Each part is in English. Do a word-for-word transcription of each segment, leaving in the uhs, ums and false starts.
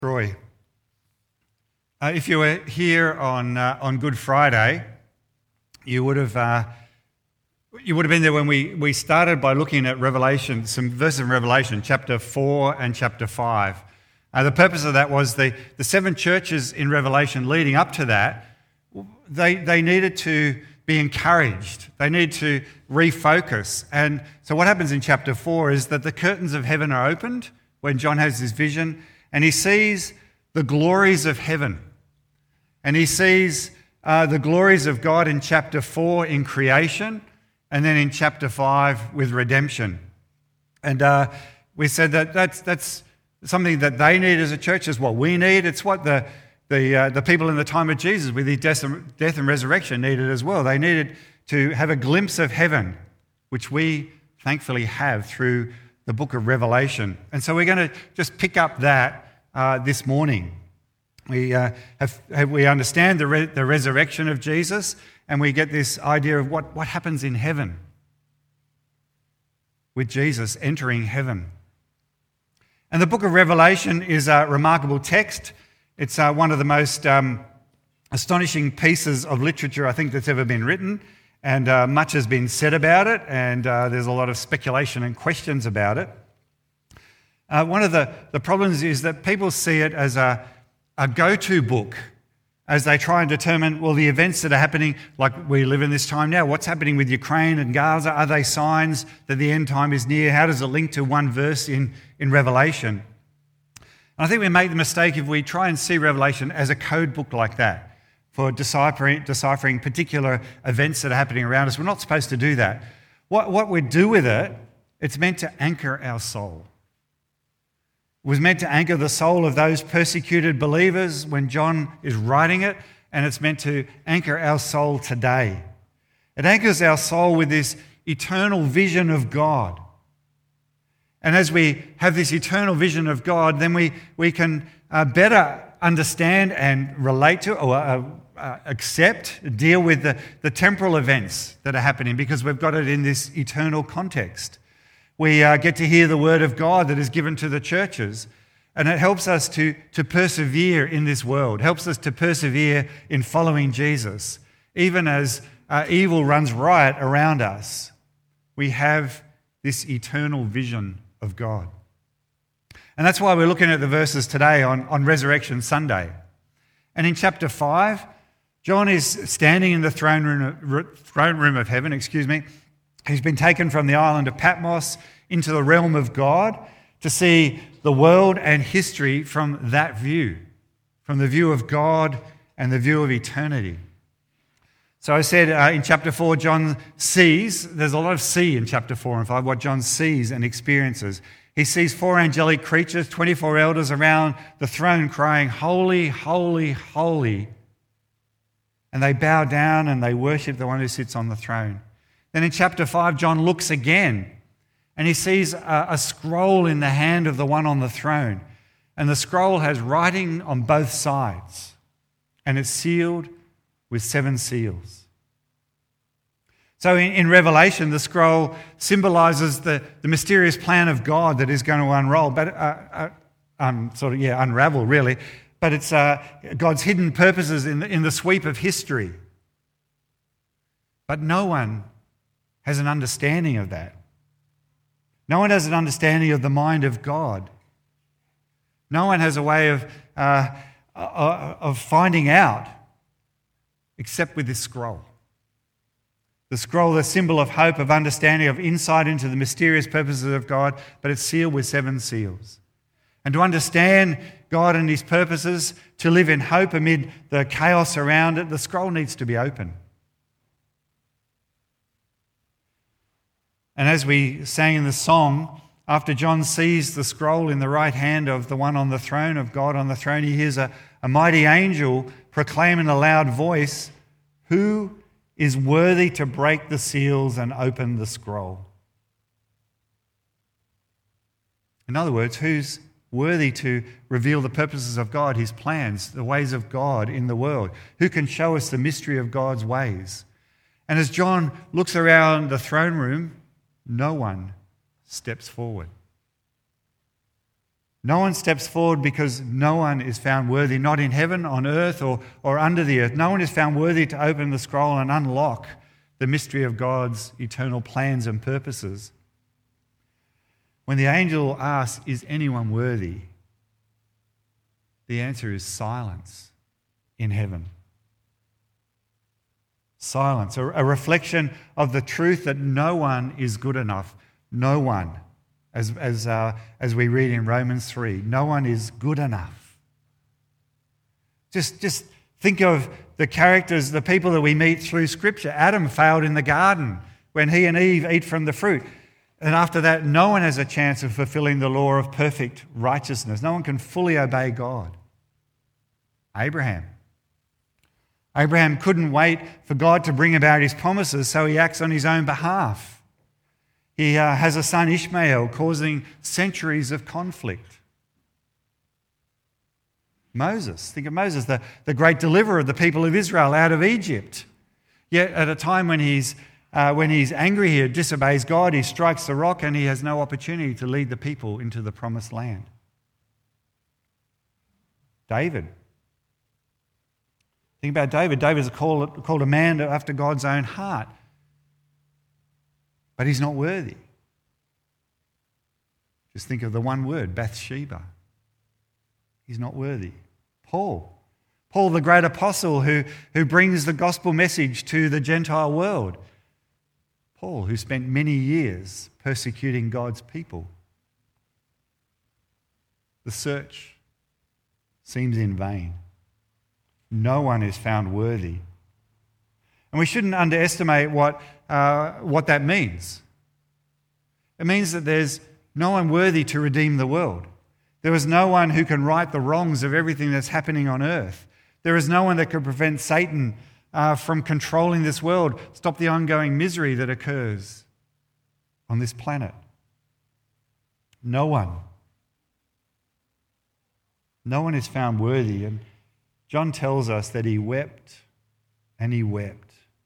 Troy. Uh, if you were here on uh, on Good Friday, you would have uh, you would have been there when we, we started by looking at Revelation, some verses in Revelation, chapter four and chapter five. Uh, the purpose of that was the, the seven churches in Revelation leading up to that, they they needed to be encouraged. They need to refocus. And so what happens in chapter four is that the curtains of heaven are opened when John has this vision, and he sees the glories of heaven. And he sees uh, the glories of God in chapter four in creation, and then in chapter five with redemption. And uh, we said that that's that's something that they need as a church, is what we need. It's what the the uh, the people in the time of Jesus with his death and, death and resurrection needed as well. They needed to have a glimpse of heaven, which we thankfully have through the book of Revelation. And so we're going to just pick up that uh, this morning. We uh, have, have we understand the re- the resurrection of Jesus, and we get this idea of what, what happens in heaven with Jesus entering heaven. And the book of Revelation is a remarkable text. It's uh, one of the most um, astonishing pieces of literature I think that's ever been written, and uh, much has been said about it, and uh, there's a lot of speculation and questions about it. Uh, one of the, the problems is that people see it as a, a go-to book as they try and determine, well, the events that are happening, like we live in this time now, what's happening with Ukraine and Gaza? Are they signs that the end time is near? How does it link to one verse in, in Revelation? And I think we make the mistake if we try and see Revelation as a code book like that for deciphering, deciphering particular events that are happening around us. We're not supposed to do that. What, what we do with it, it's meant to anchor our soul. It was meant to anchor the soul of those persecuted believers when John is writing it, and it's meant to anchor our soul today. It anchors our soul with this eternal vision of God. And as we have this eternal vision of God, then we, we can uh, better understand and relate to, or uh, uh, accept, deal with the, the temporal events that are happening, because we've got it in this eternal context. We uh, get to hear the word of God that is given to the churches, and it helps us to, to persevere in this world, helps us to persevere in following Jesus. Even as uh, evil runs riot around us, we have this eternal vision of God. And that's why we're looking at the verses today on, on Resurrection Sunday. And in chapter five, John is standing in the throne room, throne room of heaven, excuse me. He's been taken from the island of Patmos into the realm of God to see the world and history from that view, from the view of God and the view of eternity. So I said uh, in chapter four, John sees, there's a lot of see in chapter four and five, what John sees and experiences. He sees four angelic creatures, twenty-four elders around the throne crying, "Holy, holy, holy." And they bow down and they worship the one who sits on the throne. Then in chapter five, John looks again and he sees a, a scroll in the hand of the one on the throne. And the scroll has writing on both sides, and it's sealed with seven seals. So in, in Revelation, the scroll symbolises the, the mysterious plan of God that is going to unroll, but uh, uh, um, sort of, yeah, unravel really. But it's uh, God's hidden purposes in the, in the sweep of history. But no one has an understanding of that. No one has an understanding of the mind of God. No one has a way of, uh, of finding out except with this scroll. The scroll, the symbol of hope, of understanding, of insight into the mysterious purposes of God, but it's sealed with seven seals. And to understand God and his purposes, to live in hope amid the chaos around it, the scroll needs to be open. And as we sang in the song, after John sees the scroll in the right hand of the one on the throne, of God on the throne, he hears a, a mighty angel proclaim in a loud voice, "Who is worthy to break the seals and open the scroll?" In other words, who's worthy to reveal the purposes of God, his plans, the ways of God in the world? Who can show us the mystery of God's ways? And as John looks around the throne room, no one steps forward. No one steps forward because no one is found worthy, not in heaven, on earth, or, or under the earth. No one is found worthy to open the scroll and unlock the mystery of God's eternal plans and purposes. When the angel asks, is anyone worthy? The answer is silence in heaven. Silence, a, a reflection of the truth that no one is good enough. No one. As, as, uh, as we read in Romans three, no one is good enough. Just, just think of the characters, the people that we meet through Scripture. Adam failed in the garden when he and Eve eat from the fruit. And after that, no one has a chance of fulfilling the law of perfect righteousness. No one can fully obey God. Abraham. Abraham couldn't wait for God to bring about his promises, so he acts on his own behalf. He uh, has a son, Ishmael, causing centuries of conflict. Moses, think of Moses, the, the great deliverer of the people of Israel out of Egypt. Yet at a time when he's, uh, when he's angry, he disobeys God, he strikes the rock, and he has no opportunity to lead the people into the promised land. David. Think about David. David is called, called a man after God's own heart. But he's not worthy. Just think of the one word, Bathsheba. He's not worthy. Paul. Paul, the great apostle who, who brings the gospel message to the Gentile world. Paul, who spent many years persecuting God's people. The search seems in vain. No one is found worthy. And we shouldn't underestimate what, uh, what that means. It means that there's no one worthy to redeem the world. There is no one who can right the wrongs of everything that's happening on earth. There is no one that can prevent Satan uh, from controlling this world, stop the ongoing misery that occurs on this planet. No one. No one is found worthy. And John tells us that he wept and he wept.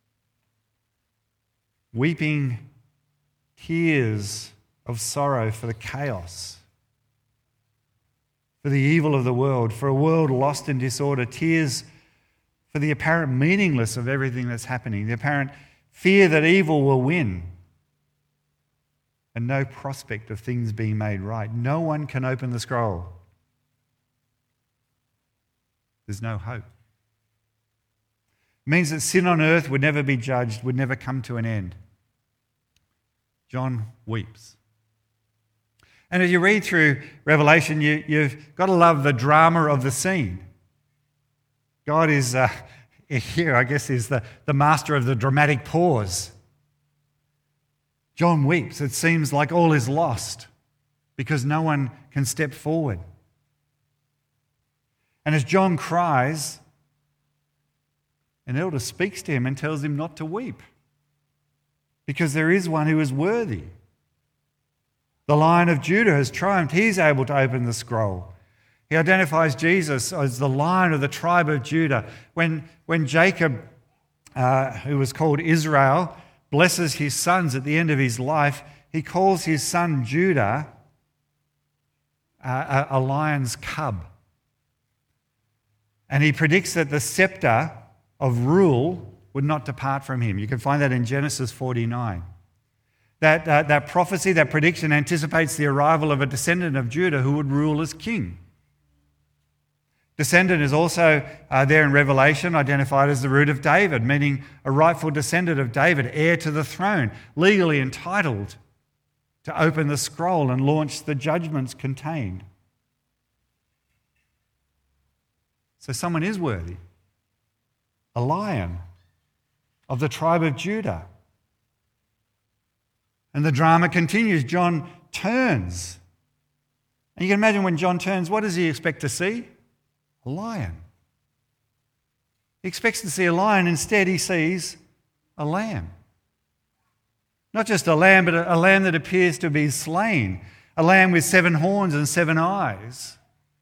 Weeping tears of sorrow for the chaos, for the evil of the world, for a world lost in disorder, tears for the apparent meaninglessness of everything that's happening, the apparent fear that evil will win, and no prospect of things being made right. No one can open the scroll. There's no hope. It means that sin on earth would never be judged, would never come to an end. John weeps. And as you read through Revelation, you, you've got to love the drama of the scene. God is, uh, here, I guess, is the, the master of the dramatic pause. John weeps. It seems like all is lost because no one can step forward. And as John cries, an elder speaks to him and tells him not to weep, because there is one who is worthy. The Lion of Judah has triumphed. He's able to open the scroll. He identifies Jesus as the Lion of the tribe of Judah. When, when Jacob, uh, who was called Israel, blesses his sons at the end of his life, he calls his son Judah uh, a, a lion's cub. And he predicts that the scepter of rule would not depart from him. You can find that in Genesis forty-nine. That, uh, that prophecy, that prediction anticipates the arrival of a descendant of Judah who would rule as king. Descendant is also uh, there in Revelation identified as the root of David, meaning a rightful descendant of David, heir to the throne, legally entitled to open the scroll and launch the judgments contained. So someone is worthy. A lion of the tribe of Judah. And the drama continues. John turns. And you can imagine when John turns, what does he expect to see? A lion. He expects to see a lion. Instead, he sees a lamb. Not just a lamb, but a, a lamb that appears to be slain. A lamb with seven horns and seven eyes.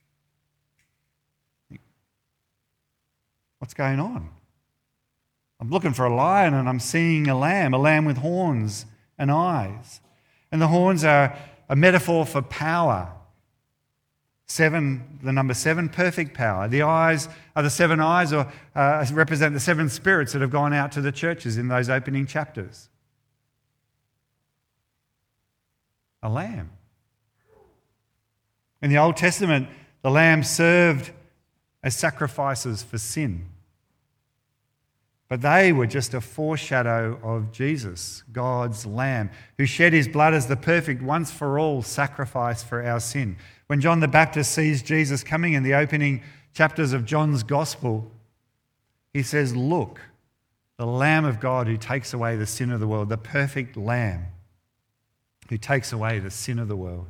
What's going on? I'm looking for a lion and I'm seeing a lamb, a lamb with horns and eyes. And the horns are a metaphor for power. Seven, the number seven, perfect power. The eyes are the seven eyes, or uh, represent the seven spirits that have gone out to the churches in those opening chapters. A lamb. In the Old Testament, the lamb served as sacrifices for sin. But they were just a foreshadow of Jesus, God's lamb, who shed his blood as the perfect once-for-all sacrifice for our sin. When John the Baptist sees Jesus coming in the opening chapters of John's Gospel, he says, "Look, the Lamb of God who takes away the sin of the world, the perfect Lamb who takes away the sin of the world."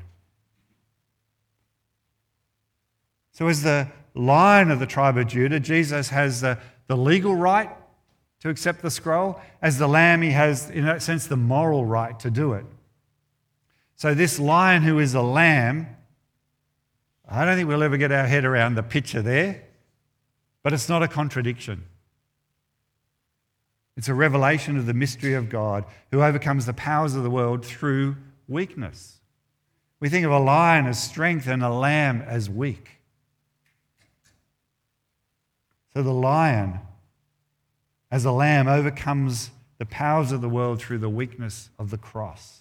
So as the Lion of the tribe of Judah, Jesus has the, the legal right to accept the scroll. As the Lamb, he has, in that sense, the moral right to do it. So this Lion who is a lamb, I don't think we'll ever get our head around the picture there, but it's not a contradiction. It's a revelation of the mystery of God who overcomes the powers of the world through weakness. We think of a lion as strength and a lamb as weak. So the lion, as a lamb, overcomes the powers of the world through the weakness of the cross.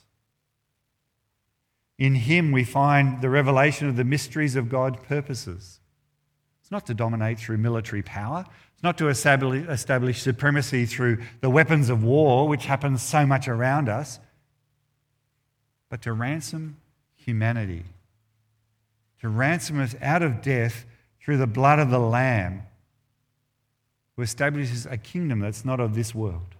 In him we find the revelation of the mysteries of God's purposes. It's not to dominate through military power. It's not to establish, establish supremacy through the weapons of war, which happens so much around us, but to ransom humanity, to ransom us out of death through the blood of the Lamb, who establishes a kingdom that's not of this world.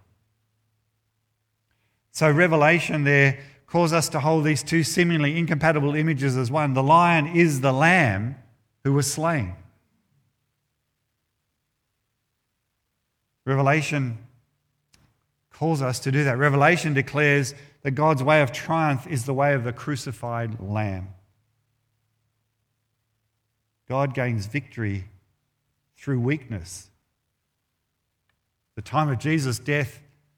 So Revelation there calls us to hold these two seemingly incompatible images as one. The lion is the lamb who was slain. Revelation calls us to do that. Revelation declares that God's way of triumph is the way of the crucified lamb. God gains victory through weakness. The time of Jesus' death,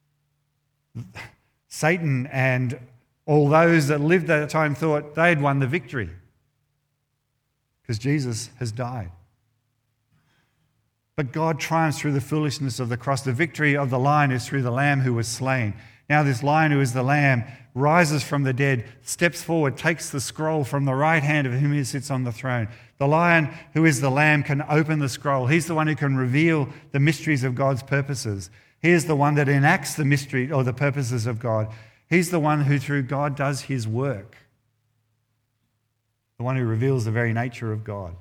Satan and all those that lived at that time thought they had won the victory because Jesus has died. But God triumphs through the foolishness of the cross. The victory of the lion is through the lamb who was slain. Now this lion who is the lamb rises from the dead, steps forward, takes the scroll from the right hand of him who sits on the throne. The lion who is the lamb can open the scroll. He's the one who can reveal the mysteries of God's purposes. He is the one that enacts the mystery or the purposes of God. He's the one who through God does his work. The one who reveals the very nature of God.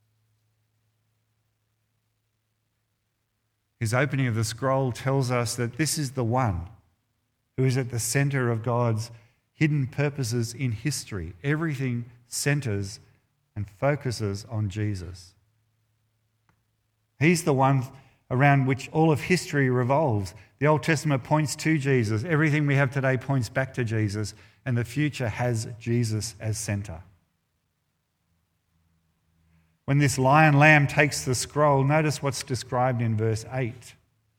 His opening of the scroll tells us that this is the one who is at the center of God's hidden purposes in history. Everything centers and focuses on Jesus. He's the one around which all of history revolves. The Old Testament points to Jesus. Everything we have today points back to Jesus, and the future has Jesus as center. When this lion lamb takes the scroll, notice what's described in verse eight.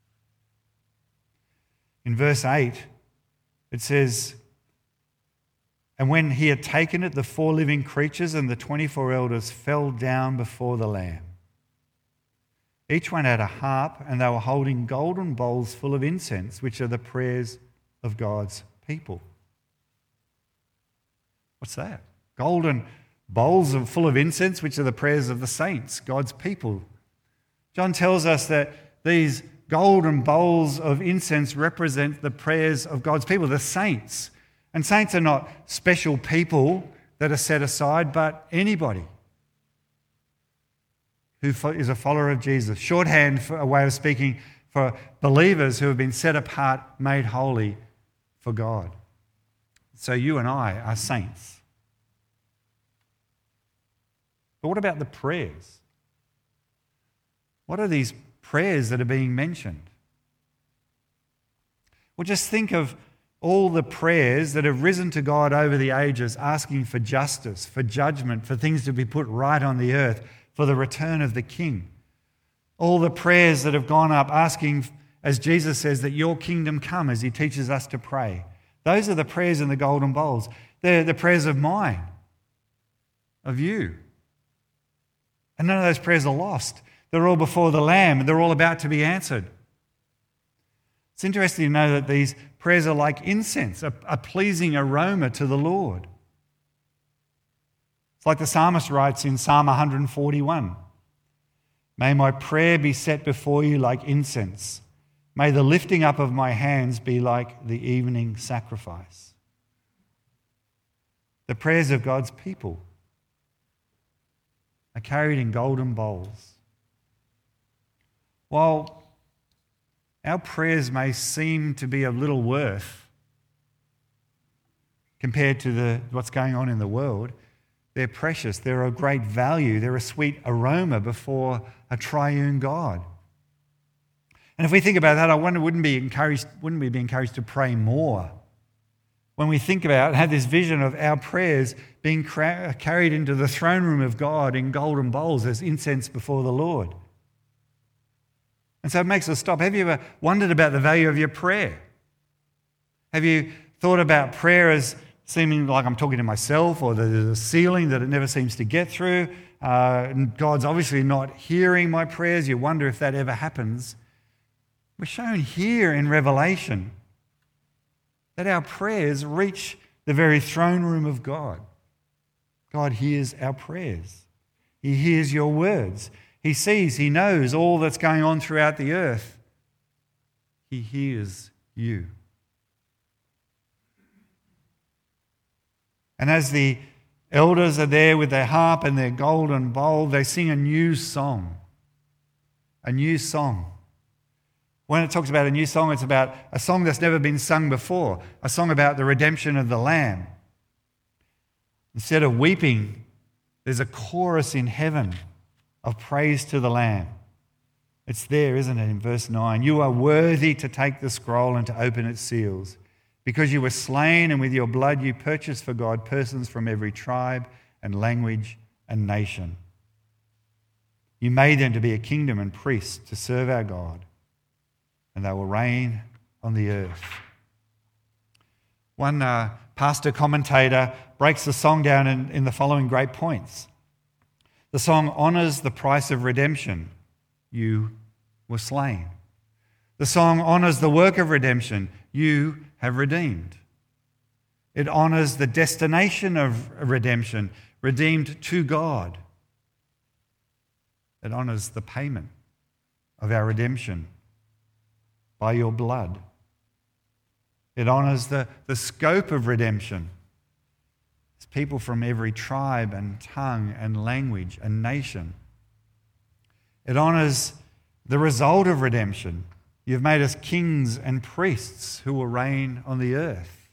In verse eight, it says, "And when he had taken it, the four living creatures and the twenty-four elders fell down before the Lamb. Each one had a harp, and they were holding golden bowls full of incense, which are the prayers of God's people." What's that? Golden bowls full of incense, which are the prayers of the saints, God's people. John tells us that these golden bowls of incense represent the prayers of God's people, the saints. And saints are not special people that are set aside, but anybody who is a follower of Jesus. Shorthand for a way of speaking for believers who have been set apart, made holy for God. So you and I are saints. But what about the prayers? What are these prayers that are being mentioned? Well, just think of all the prayers that have risen to God over the ages, asking for justice, for judgment, for things to be put right on the earth, for the return of the King. All the prayers that have gone up asking, as Jesus says, that your kingdom come, as he teaches us to pray. Those are the prayers in the golden bowls. They're the prayers of mine, of you, And none of those prayers are lost. They're all before the Lamb, and they're all about to be answered. It's interesting to know that these prayers are like incense, a, a pleasing aroma to the Lord. It's like the psalmist writes in Psalm one forty-one. May my prayer be set before you like incense. May the lifting up of my hands be like the evening sacrifice. The prayers of God's people are carried in golden bowls. While our prayers may seem to be of little worth compared to the, what's going on in the world, they're precious, they're of great value, they're a sweet aroma before a triune God. And if we think about that, I wonder, wouldn't, be encouraged, wouldn't we be encouraged to pray more? When we think about and have this vision of our prayers being cra- carried into the throne room of God in golden bowls as incense before the Lord. And so it makes us stop. Have you ever wondered about the value of your prayer? Have you thought about prayer as seeming like I'm talking to myself, or there's a ceiling that it never seems to get through? Uh, and God's obviously not hearing my prayers. You wonder if that ever happens. We're shown here in Revelation that our prayers reach the very throne room of God. God hears our prayers. He hears your words. He sees, he knows all that's going on throughout the earth. He hears you. And as the elders are there with their harp and their golden bowl, they sing a new song. A new song. When it talks about a new song, it's about a song that's never been sung before, a song about the redemption of the Lamb. Instead of weeping, there's a chorus in heaven of praise to the Lamb. It's there, isn't it, in verse nine? You are worthy to take the scroll and to open its seals, because you were slain, and with your blood you purchased for God persons from every tribe and language and nation. You made them to be a kingdom and priests to serve our God, and they will reign on the earth. One uh, pastor commentator breaks the song down in, in the following great points. The song honours the price of redemption. You were slain. The song honours the work of redemption. You have redeemed. It honours the destination of redemption, redeemed to God. It honours the payment of our redemption by your blood. It honours the, the scope of redemption. It's people from every tribe and tongue and language and nation. It honours the result of redemption. You've made us kings and priests who will reign on the earth.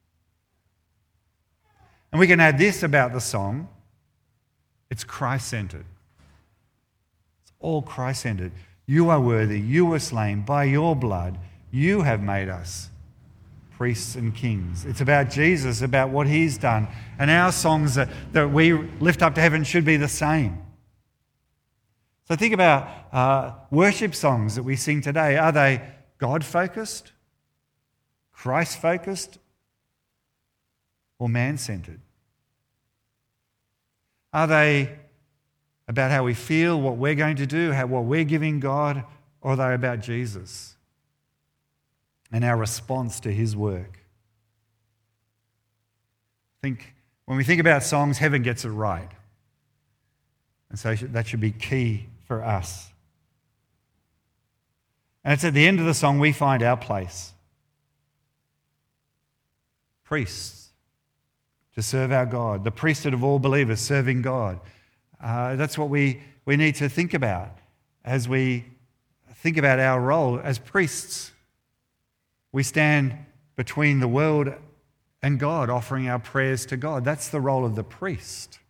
And we can add this about the song. It's Christ-centred. It's all Christ-centred. You are worthy. You were slain. By your blood, you have made us priests and kings. It's about Jesus, about what he's done. And our songs that, that we lift up to heaven should be the same. So think about uh, worship songs that we sing today. Are they God-focused, Christ-focused, or man-centred? Are they about how we feel, what we're going to do, how, what we're giving God, or are they about Jesus and our response to his work? I think when we think about songs, heaven gets it right. And so that should be key for us. And it's at the end of the song we find our place. Priests to serve our God, the priesthood of all believers serving God. Uh, that's what we, we need to think about as we think about our role as priests. We stand between the world and God, offering our prayers to God. That's the role of the priest.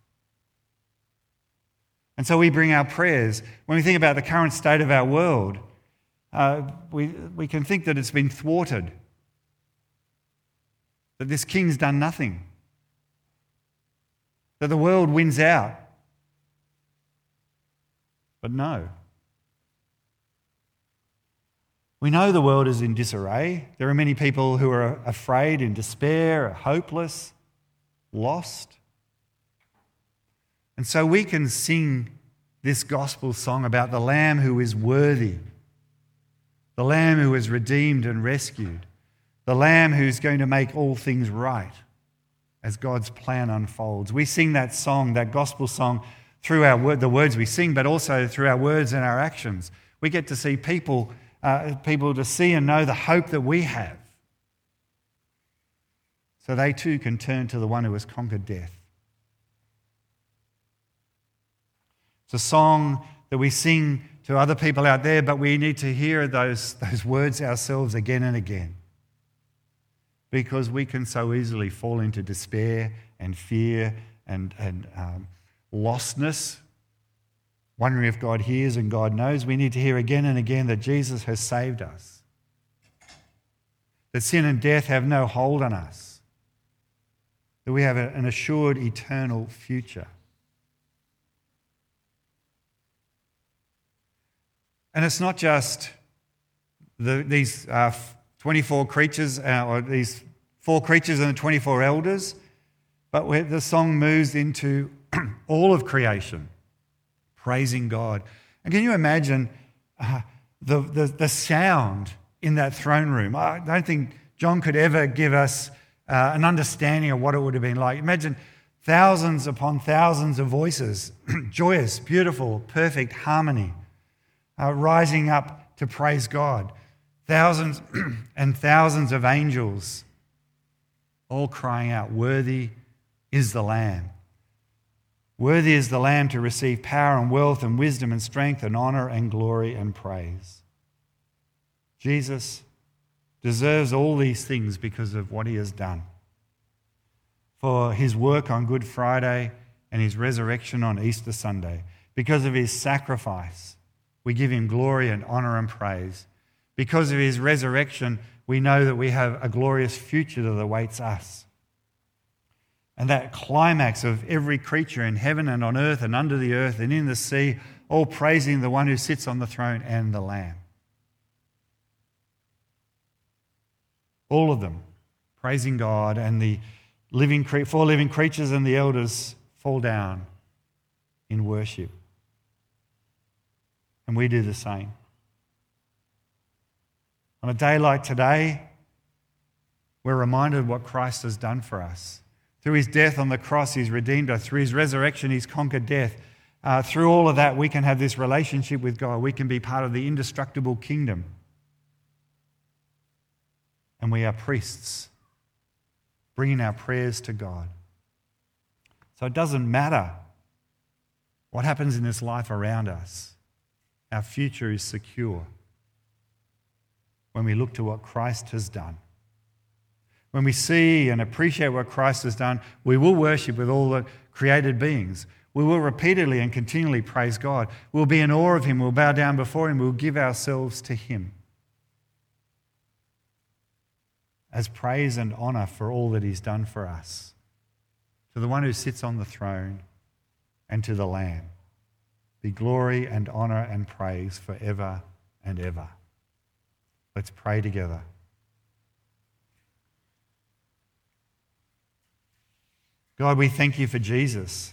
And so we bring our prayers. When we think about the current state of our world, uh, we, we can think that it's been thwarted, that this king's done nothing, that the world wins out. But no. We know the world is in disarray. There are many people who are afraid, in despair, hopeless, lost. And so we can sing this gospel song about the Lamb who is worthy, the Lamb who is redeemed and rescued, the Lamb who's going to make all things right as God's plan unfolds. We sing that song, that gospel song, through our word, the words we sing, but also through our words and our actions. We get to see people, uh, people to see and know the hope that we have, so they too can turn to the one who has conquered death. It's a song that we sing to other people out there, but we need to hear those, those words ourselves again and again, because we can so easily fall into despair and fear and, and um, lostness, wondering if God hears and God knows. We need to hear again and again that Jesus has saved us, that sin and death have no hold on us, that we have an assured eternal future. And it's not just the, these uh, twenty-four creatures, uh, or these four creatures and the twenty-four elders, but where the song moves into all of creation, praising God. And can you imagine uh, the, the, the sound in that throne room? I don't think John could ever give us uh, an understanding of what it would have been like. Imagine thousands upon thousands of voices, joyous, beautiful, perfect harmony, uh, rising up to praise God. Thousands and thousands of angels all crying out, "Worthy is the Lamb. Worthy is the Lamb to receive power and wealth and wisdom and strength and honour and glory and praise." Jesus deserves all these things because of what he has done. For his work on Good Friday and his resurrection on Easter Sunday. Because of his sacrifice, we give him glory and honour and praise. Because of his resurrection, we know that we have a glorious future that awaits us. And that climax of every creature in heaven and on earth and under the earth and in the sea, all praising the one who sits on the throne and the Lamb. All of them praising God, and the living four living creatures and the elders fall down in worship. And we do the same. On a day like today, we're reminded of what Christ has done for us. Through his death on the cross, he's redeemed us. Through his resurrection, he's conquered death. Uh, through all of that, we can have this relationship with God. We can be part of the indestructible kingdom. And we are priests, bringing our prayers to God. So it doesn't matter what happens in this life around us. Our future is secure when we look to what Christ has done. When we see and appreciate what Christ has done, we will worship with all the created beings. We will repeatedly and continually praise God. We'll be in awe of him. We'll bow down before him. We'll give ourselves to him as praise and honour for all that he's done for us. To the one who sits on the throne and to the Lamb be glory and honour and praise forever and ever. Let's pray together. God, we thank you for Jesus.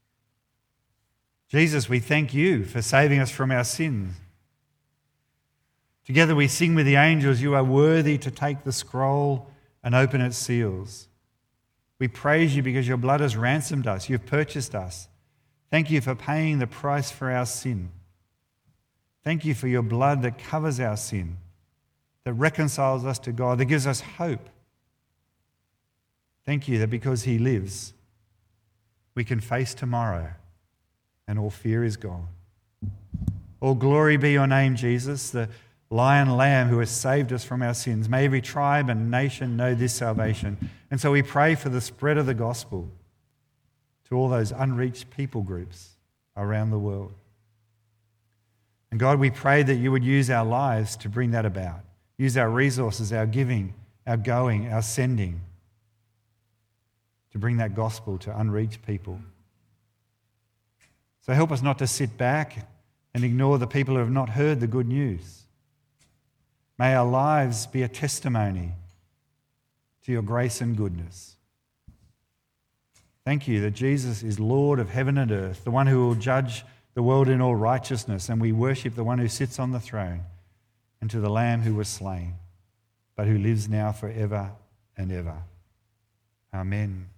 Jesus, we thank you for saving us from our sins. Together we sing with the angels, "You are worthy to take the scroll and open its seals." We praise you because your blood has ransomed us. You've purchased us. Thank you for paying the price for our sin. Thank you for your blood that covers our sin, that reconciles us to God, that gives us hope. Thank you that because he lives, we can face tomorrow and all fear is gone. All glory be your name, Jesus, the Lion Lamb who has saved us from our sins. May every tribe and nation know this salvation. And so we pray for the spread of the gospel to all those unreached people groups around the world. And God, we pray that you would use our lives to bring that about. Use our resources, our giving, our going, our sending to bring that gospel to unreached people. So help us not to sit back and ignore the people who have not heard the good news. May our lives be a testimony to your grace and goodness. Thank you that Jesus is Lord of heaven and earth, the one who will judge the world in all righteousness, and we worship the one who sits on the throne and to the Lamb who was slain, but who lives now forever and ever. Amen.